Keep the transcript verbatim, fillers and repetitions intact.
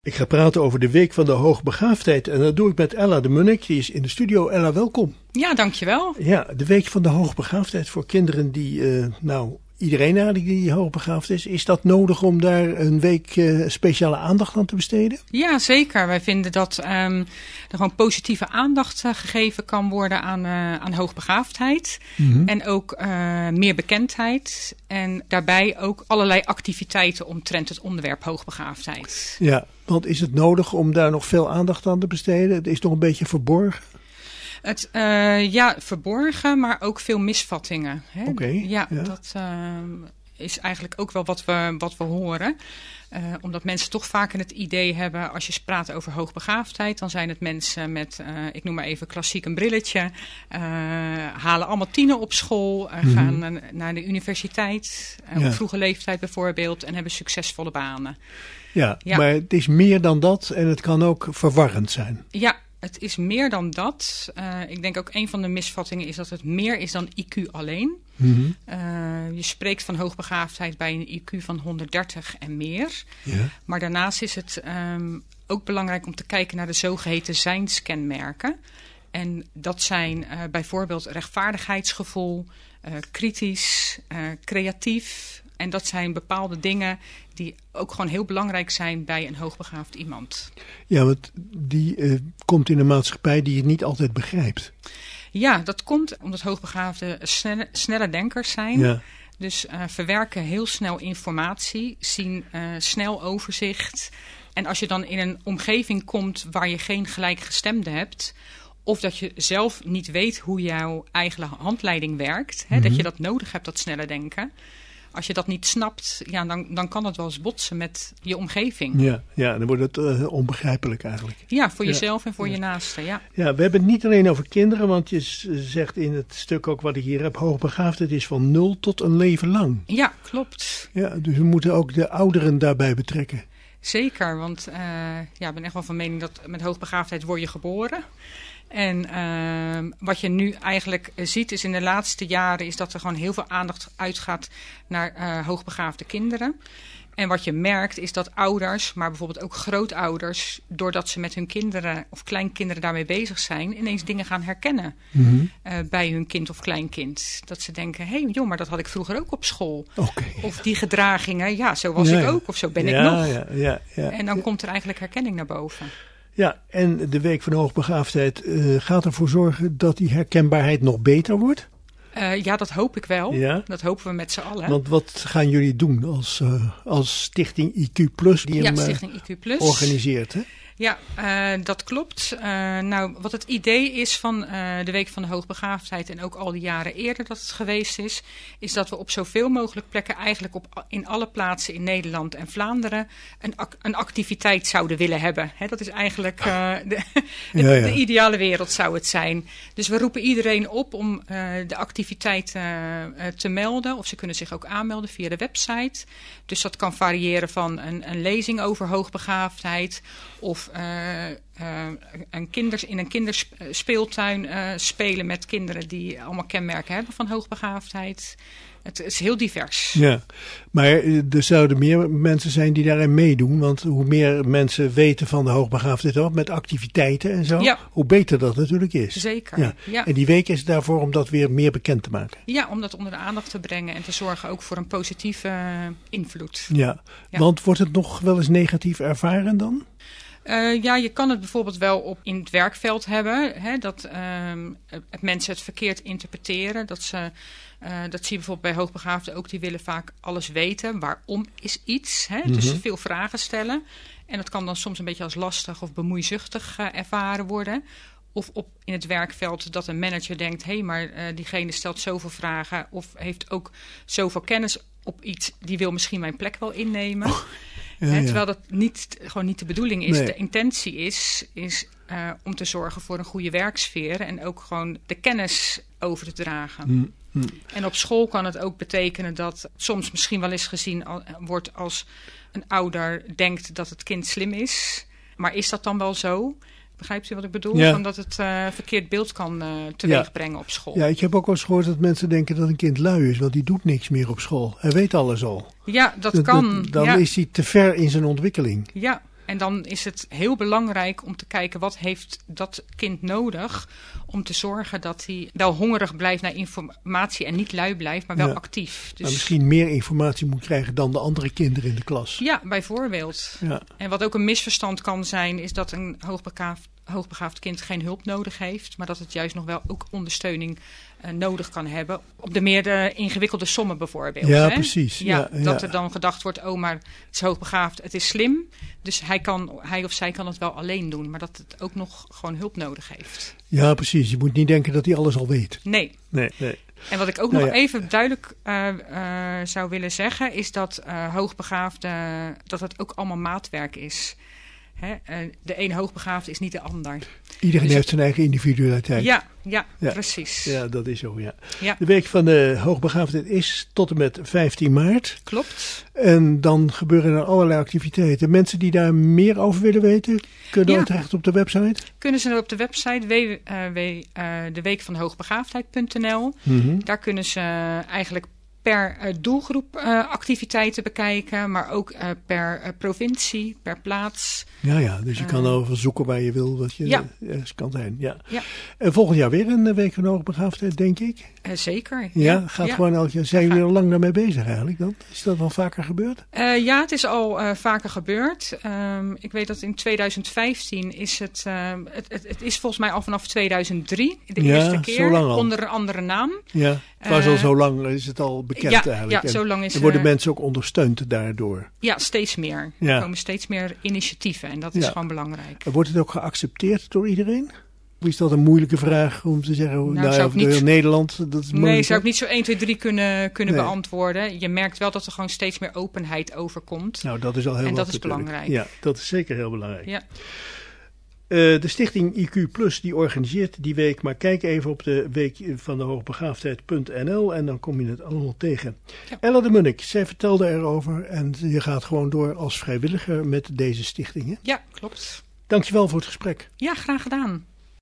Ik ga praten over de Week van de Hoogbegaafdheid en dat doe ik met Ella de Munnik. Die is in de studio. Ella, welkom. Ja, dankjewel. Ja, de Week van de Hoogbegaafdheid voor kinderen die, uh, nou, iedereen eigenlijk die hoogbegaafd is. Is dat nodig om daar een week uh, speciale aandacht aan te besteden? Ja, zeker. Wij vinden dat um, er gewoon positieve aandacht uh, gegeven kan worden aan, uh, aan hoogbegaafdheid. Mm-hmm. En ook uh, meer bekendheid. En daarbij ook allerlei activiteiten omtrent het onderwerp hoogbegaafdheid. Ja, want is het nodig om daar nog veel aandacht aan te besteden? Het is nog een beetje verborgen. Het, uh, ja, verborgen, maar ook veel misvattingen. Oké. Okay, ja, ja, dat uh, is eigenlijk ook wel wat we, wat we horen. Uh, omdat mensen toch vaker het idee hebben, als je praat over hoogbegaafdheid, dan zijn het mensen met, uh, ik noem maar even klassiek een brilletje, uh, halen allemaal tienen op school, uh, mm-hmm. gaan uh, naar de universiteit, uh, ja. op vroege leeftijd bijvoorbeeld, en hebben succesvolle banen. Ja, ja, maar het is meer dan dat en het kan ook verwarrend zijn. Ja. Het is meer dan dat. Uh, ik denk ook een van de misvattingen is dat het meer is dan I Q alleen. Mm-hmm. Uh, je spreekt van hoogbegaafdheid bij een I Q van honderddertig en meer. Ja. Maar daarnaast is het um, ook belangrijk om te kijken naar de zogeheten zijnskenmerken. En dat zijn uh, bijvoorbeeld rechtvaardigheidsgevoel, uh, kritisch, uh, creatief. En dat zijn bepaalde dingen die ook gewoon heel belangrijk zijn bij een hoogbegaafd iemand. Ja, want die uh, komt in een maatschappij die het niet altijd begrijpt. Ja, dat komt omdat hoogbegaafden snelle, snelle denkers zijn. Ja. Dus uh, verwerken heel snel informatie, zien uh, snel overzicht. En als je dan in een omgeving komt waar je geen gelijkgestemde hebt, of dat je zelf niet weet hoe jouw eigen handleiding werkt, hè, mm-hmm. dat je dat nodig hebt, dat snelle denken. Als je dat niet snapt, ja, dan, dan kan het wel eens botsen met je omgeving. Ja, ja, dan wordt het uh, onbegrijpelijk eigenlijk. Ja, voor jezelf ja. en voor ja. je naasten, ja. Ja, we hebben het niet alleen over kinderen, want je zegt in het stuk ook wat ik hier heb, hoogbegaafdheid is van nul tot een leven lang. Ja, klopt. Ja, dus we moeten ook de ouderen daarbij betrekken. Zeker, want uh, ja, ik ben echt wel van mening dat met hoogbegaafdheid word je geboren. En uh, wat je nu eigenlijk ziet is in de laatste jaren is dat er gewoon heel veel aandacht uitgaat naar uh, hoogbegaafde kinderen. En wat je merkt is dat ouders, maar bijvoorbeeld ook grootouders, doordat ze met hun kinderen of kleinkinderen daarmee bezig zijn, ineens dingen gaan herkennen mm-hmm. uh, bij hun kind of kleinkind. Dat ze denken, hé hey, joh, maar dat had ik vroeger ook op school. Okay, of die gedragingen, ja, zo was ja, ik ook of zo ben ja, ik nog. Ja, ja, ja, en dan ja. komt er eigenlijk herkenning naar boven. Ja, en de Week van de Hoogbegaafdheid uh, gaat ervoor zorgen dat die herkenbaarheid nog beter wordt? Uh, ja, dat hoop ik wel. Ja? Dat hopen we met z'n allen. Want wat gaan jullie doen als, uh, als Stichting I Q Plus die ja, hem Stichting I Q Plus. organiseert, hè? Ja, uh, dat klopt. Uh, nou, wat het idee is van uh, de Week van de Hoogbegaafdheid en ook al die jaren eerder dat het geweest is, is dat we op zoveel mogelijk plekken eigenlijk op, in alle plaatsen in Nederland en Vlaanderen een, een activiteit zouden willen hebben. He, dat is eigenlijk uh, de, de, ja, ja. de ideale wereld zou het zijn. Dus we roepen iedereen op om uh, de activiteit uh, uh, te melden. Of ze kunnen zich ook aanmelden via de website. Dus dat kan variëren van een, een lezing over hoogbegaafdheid of Uh, uh, een kinders, in een kinderspeeltuin uh, spelen met kinderen die allemaal kenmerken hebben van hoogbegaafdheid. Het is heel divers. Ja, maar er zouden meer mensen zijn die daarin meedoen. Want hoe meer mensen weten van de hoogbegaafdheid ook, met activiteiten en zo, ja. hoe beter dat natuurlijk is. Zeker. Ja. Ja. En die week is daarvoor om dat weer meer bekend te maken. Ja, om dat onder de aandacht te brengen en te zorgen ook voor een positieve uh, invloed. Ja, ja, want wordt het nog wel eens negatief ervaren dan? Uh, ja, je kan het bijvoorbeeld wel op in het werkveld hebben. Hè, dat uh, mensen het verkeerd interpreteren. Dat, ze, uh, dat zie je bijvoorbeeld bij hoogbegaafden ook. Die willen vaak alles weten. Waarom is iets? Hè? Mm-hmm. Dus veel vragen stellen. En dat kan dan soms een beetje als lastig of bemoeizuchtig uh, ervaren worden. Of op in het werkveld dat een manager denkt, hé, hey, maar uh, diegene stelt zoveel vragen of heeft ook zoveel kennis op iets. Die wil misschien mijn plek wel innemen. Oh. Ja, ja. Terwijl dat niet, gewoon niet de bedoeling is. Nee. De intentie is, is uh, om te zorgen voor een goede werksfeer en ook gewoon de kennis over te dragen. Mm, mm. En op school kan het ook betekenen dat soms misschien wel eens gezien al, wordt als een ouder denkt dat het kind slim is. Maar is dat dan wel zo? Begrijpt u wat ik bedoel? Ja. Van dat het uh, verkeerd beeld kan uh, teweeg ja. brengen op school. Ja, ik heb ook wel eens gehoord dat mensen denken dat een kind lui is, want die doet niks meer op school. Hij weet alles al. Ja, dat, dat kan. Dat, dan ja. is hij te ver in zijn ontwikkeling. Ja, En dan is het heel belangrijk om te kijken wat heeft dat kind nodig om te zorgen dat hij wel hongerig blijft naar informatie en niet lui blijft, maar wel ja. actief. Dus... Maar misschien meer informatie moet krijgen dan de andere kinderen in de klas. Ja, bijvoorbeeld. Ja. En wat ook een misverstand kan zijn, is dat een hoogbegaafd, hoogbegaafd kind geen hulp nodig heeft, maar dat het juist nog wel ook ondersteuning uh, nodig kan hebben. Op de meer de ingewikkelde sommen bijvoorbeeld. Ja, hè? precies. Ja, ja, dat ja. er dan gedacht wordt, oh, maar het is hoogbegaafd, het is slim. Dus hij, kan, hij of zij kan het wel alleen doen, maar dat het ook nog gewoon hulp nodig heeft. Ja, precies. Je moet niet denken dat hij alles al weet. Nee. Nee, nee. En wat ik ook nou nog ja. even duidelijk uh, uh, zou willen zeggen, is dat uh, hoogbegaafde, dat het ook allemaal maatwerk is. Hè? Uh, de ene hoogbegaafde is niet de ander. Iedereen dus heeft zijn eigen individualiteit. Ja, ja, ja, precies. Ja, dat is zo, ja. ja. De week van de hoogbegaafdheid is tot en met vijftien maart. Klopt. En dan gebeuren er allerlei activiteiten. Mensen die daar meer over willen weten, kunnen dan ja. terecht op de website? Kunnen ze op de website w w w punt de week van de hoogbegaafdheid punt n l. Mm-hmm. Daar kunnen ze eigenlijk per uh, doelgroep uh, activiteiten bekijken, maar ook uh, per uh, provincie, per plaats. Ja, ja, dus je kan uh, over zoeken waar je wil wat je ja. uh, kan zijn. Ja. Ja. En volgend jaar weer een week van hoogbegaafdheid, denk ik. Uh, zeker. Ja, ja. gaat ja. gewoon elk jaar. Zijn jullie er lang daarmee bezig eigenlijk dan? Is dat al vaker gebeurd? Uh, ja, het is al uh, vaker gebeurd. Um, ik weet dat in twintig vijftien is het, uh, het, het, het is volgens mij al vanaf tweeduizend drie, de ja, eerste keer, zo lang al. onder een andere naam. Ja, het was uh, al zo lang, is het al bekend ja, eigenlijk. Ja, zo lang is en worden uh, mensen ook ondersteund daardoor? Ja, steeds meer. Ja. Er komen steeds meer initiatieven en dat is ja. gewoon belangrijk. Wordt het ook geaccepteerd door iedereen? Of is dat een moeilijke vraag om te zeggen, nou, nou zou niet, Nederland, dat is moeilijk. Nee, zou ik niet zo één, twee, drie kunnen, kunnen nee. beantwoorden. Je merkt wel dat er gewoon steeds meer openheid overkomt. Nou, dat is al heel En dat wat is belangrijk. Ja, dat is zeker heel belangrijk. Ja. Uh, de stichting I Q Plus die organiseert die week, maar kijk even op de week van de hoogbegaafdheid punt n l en dan kom je het allemaal tegen. Ja. Ella de Munnik, zij vertelde erover en je gaat gewoon door als vrijwilliger met deze stichting. Hè? Ja, klopt. Dankjewel voor het gesprek. Ja, graag gedaan.